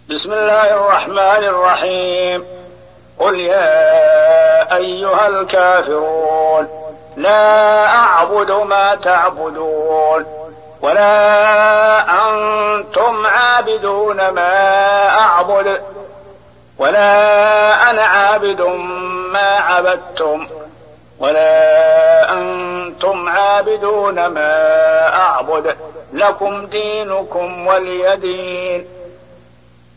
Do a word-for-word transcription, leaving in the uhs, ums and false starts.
بسم الله الرحمن الرحيم. قل يا أيها الكافرون لا أعبد ما تعبدون ولا أنتم عابدون ما أعبد ولا أنا عابد ما عبدتم ولا أنتم عابدون ما أعبد لكم دينكم ولي دين.